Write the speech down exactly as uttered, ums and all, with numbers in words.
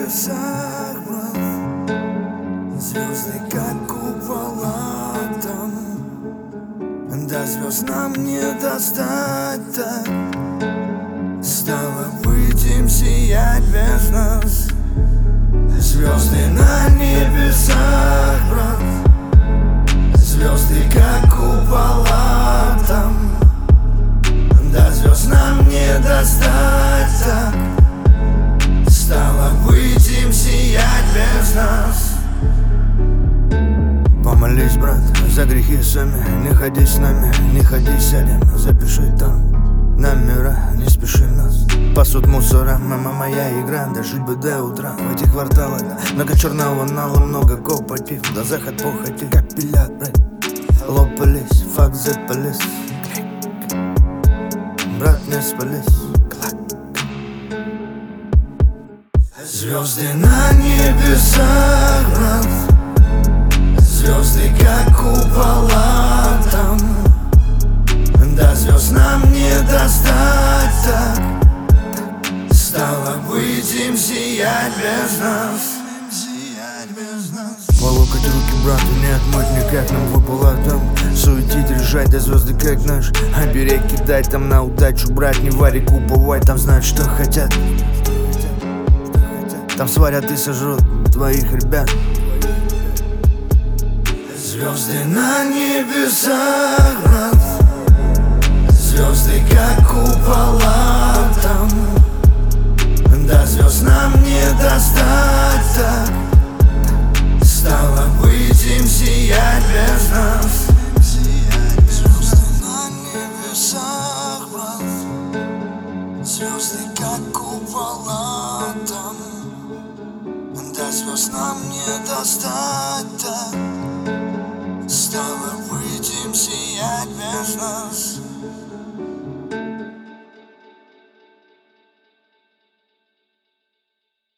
небесах, брат, звезды как купола там. До звезд нам не достать так. Стало быть, им сиять без нас. Звезды на небесах, брат, звезды как купола там. До звезд нам не достать так. Стало быть, им сиять без нас. Помолись, брат, за грехи сами. Не ходи с нами, не ходи, сядем. Запиши там номера, не спеши нас. Пасут мусора, мама, моя игра. Дожить бы до утра в этих кварталах. Много черного нала, много копоти. В глазах от похоти, как пилят, брат. Лопались, fuck the police. Брат, не спались. Звезды на небесах, брат, звезды как купола там. До звезд нам не достать так. Стало быть, им сиять без нас. По локоть руки, брату, не отмыть никак. Нам выпало там суетить, решать, да звезды как наш. Оберег кидать там на удачу, брать, не вари, куповать. Там знают, что хотят. Там сварят и сожрут твоих ребят. Звезды на небесах, брат, звезды как купола там. До звезд нам не достать так. Стало быть, им сиять без нас. Звезды на небесах, брат, звезды как купола там. До звезд нам не достать так. Стало быть, им сиять без нас.